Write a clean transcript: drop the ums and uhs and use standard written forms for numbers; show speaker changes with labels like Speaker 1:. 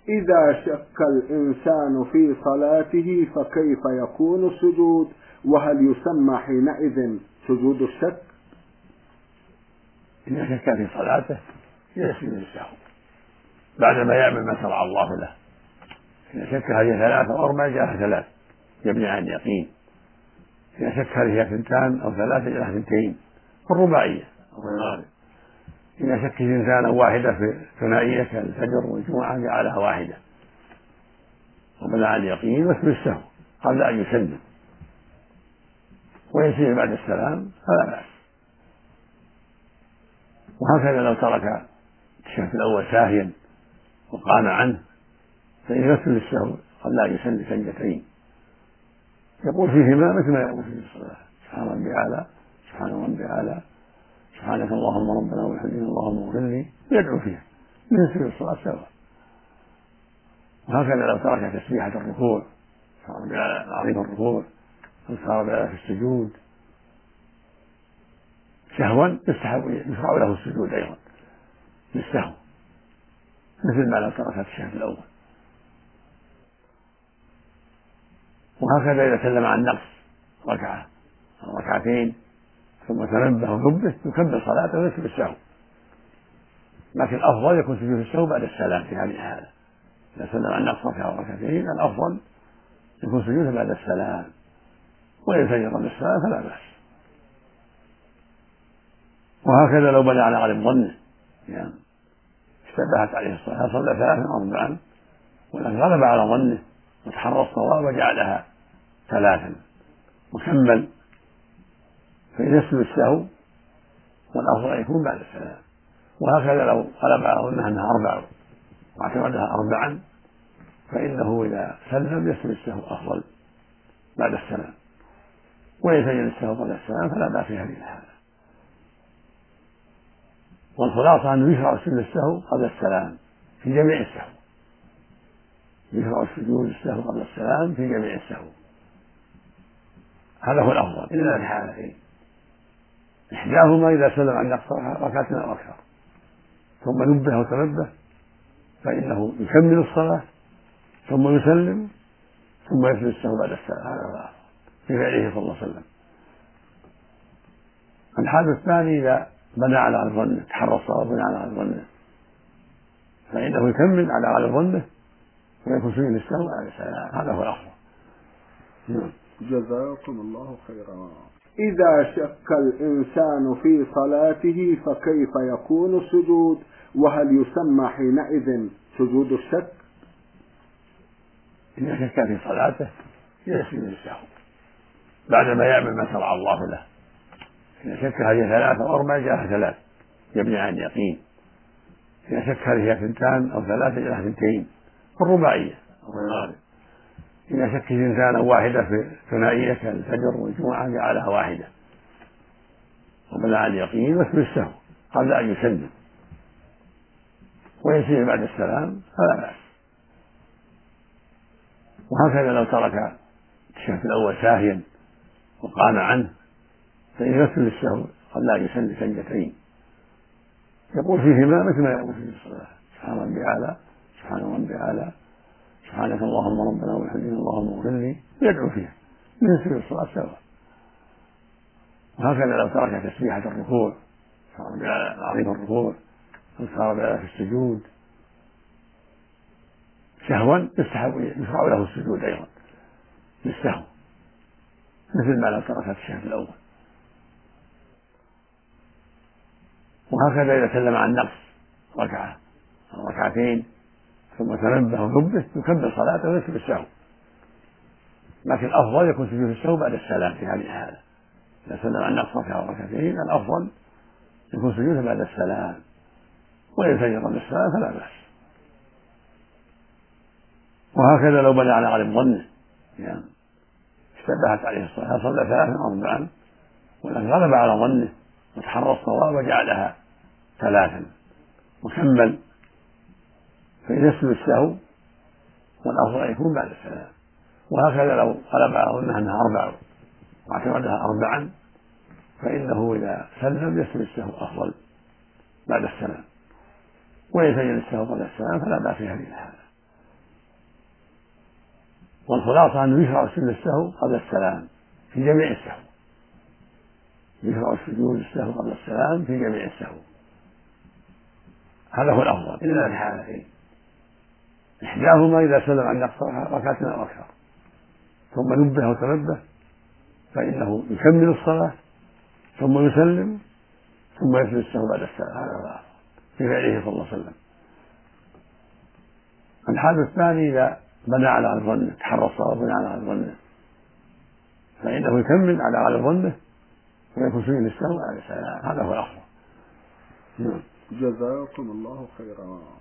Speaker 1: إذا شك الإنسان في صلاته فكيف يكون السجود؟ وهل يسمى حينئذ سجود الشك؟
Speaker 2: إذا شك في صلاته يسجد للسهو بعدما يعمل ما شرع الله له. إذا شك هذه ثلاث أو أربع جاء ثلاث يبني عن يقين. إذا شك هذه اثنتان أو ثلاثة جاء اثنتين في الرباعية أو في الغالب. إذا شك في اثنتان أو واحدة في ثنائية كالفجر والجمعة جعلها واحدة وبنى عن يقين واسم السهو قبل أن يسلم ويسير بعد السلام فلا بأس. وهكذا لو ترك الشك الأول ساهيا وقام عنه فإن يسجد للسهو قبل أن يسلم سجدتين يقول فيهما مثل ما يقول في الصلاة سبحان ربي أعلى سبحان ربي أعلى سبحانك اللهم ربنا وبحمدك اللهم اغفر لي يدعو فيها من سجود الصلاة سواء. وهكذا لو ترك تسبيحة الركوع سبحان ربي العظيم الركوع أو سبحان ربي في السجود سهوا يشرع له السجود أيضا للسهو مثل ما لو ترك الشهر الأول. وهكذا إذا سلم عن نقص ركعة أو ركعتين ثم تنبه ونبه يكمل صلاته ويسجد السهو، لكن الأفضل يكون سجود السهو بعد السلام في هذه الحالة. إذا سلم عن نقص ركعة أو ركعتين الأفضل يكون سجوده بعد السلام، وإن سجد قبل السلام فلا بأس. وهكذا لو بنى على غالب ظنه يعني اشتبهت عليه الصلاة صلى ثلاثا أو أربعا ولكن غلب على ظنه وتحرى الصواب وجعلها ثلاثا وكمل فإن يسجد السهو والأفضل أن يكون بعد السلام. وهكذا لو غلب على ظنه أنها أربع واعتمدها أربعا فإنه إذا سلم يسجد السهو أفضل بعد السلام، وإن سجد السهو قبل السلام فلا بأس في هذه الحالة. والخلاصة أنه يشرع سجود السهو قبل السلام في جميع السهو، يشرع سجود السهو قبل السلام في جميع السهو، هذا هو الأفضل إلا في حالتين: إحداهما إذا سلم عن نقص ركعة أو أكثر ثم نبه وتنبه فإنه يكمل الصلاة ثم يسلم ثم يسجد السهو بعد السلام، هذا هو الأفضل في فعله صلى الله عليه وسلم. الحال الثاني إذا بنى على غالب ظنه تحرى الصواب بنى على غالب ظنه فإنه يكمل على غالب ظنه ويكون سجود السهو بعد السلام، هذا هو الأفضل.
Speaker 1: جزاكم الله خيرا. إذا شك الإنسان في صلاته فكيف يكون السجود؟ وهل يسمى حينئذ سجود الشك؟
Speaker 2: إذا شك في صلاته يسجد للسهو بعدما يعمل ما شرع الله له. إذا شك هذه ثلاث أو أربع جاء ثلاث يبني عن يقين. إذا شك هذه اثنتان أو ثلاثة جاء اثنتين في الرباعية أو في الغالب. إذا شك في اثنتان أو واحدة في ثنائية كالفجر والجمعة جعلها واحدة وبنى عن يقين واسم السهو قبل أن يسلم ويسير بعد السلام فلا بأس. وهكذا لو ترك الشك الأول ساهيا وقام عنه فإن يسجد السهو قبل أن يسلم سجدتين يقول فيهما مثل ما يقول في الصلاة سبحان ربي أعلى سبحان ربي أعلى سبحانك اللهم ربنا وبحمدك اللهم اغفر لي يدعو فيها من سجود الصلاة سواء. وهكذا لو ترك تسبيحة الركوع سبحان ربي العظيم الركوع أو سبحان ربي في السجود سهوا يشرع له السجود أيضا للسهو مثل ما لو ترك الشهر الأول. وهكذا إذا سلم عن نقص ركعة أو ركعتين ثم تنبه ونبه يكمل صلاته ويسجد السهو، لكن الأفضل يكون سجود السهو بعد السلام في هذه الحالة. إذا سلم عن نقص ركعة أو ركعتين الأفضل يكون سجوده بعد السلام، وإن سجد قبل السلام فلا بأس. وهكذا لو بنى على غالب ظنه يعني اشتبهت عليه الصلاة صلى ثلاثا أو أربعا ولكن غلب على ظنه وتحرى الصواب وجعلها ثلاثا وكمل فإن يسجد السهو والأفضل أن يكون بعد السلام. وهكذا لو غلب على ظنه أنها أربع واعتمدها أربعا فإنه إذا سلم يسجد السهو أفضل بعد السلام، وإن سجد السهو قبل السلام فلا بأس في هذه الحالة. والخلاصة أنه يشرع سجود السهو قبل السلام في جميع السهو، يشرع سجود السهو قبل السلام في جميع السهو، هذا هو الأفضل إلا الحالتين، إحداهما إذا سلم عن نقص ركعة أو أكثر ثم نبه وتنبه فإنه يكمل الصلاة ثم يسلم ثم يسجد السهو بعد السلام، هذا هو الأفضل في فعله صلى الله عليه وسلم. الحال الثاني إذا بنى على ظنه، تحرى الصواب بنى على ظنه، فإنه يكمل على ظنه ويكون سجود السهو على السلام، هذا هو الأفضل.
Speaker 1: جزاكم الله خيرا.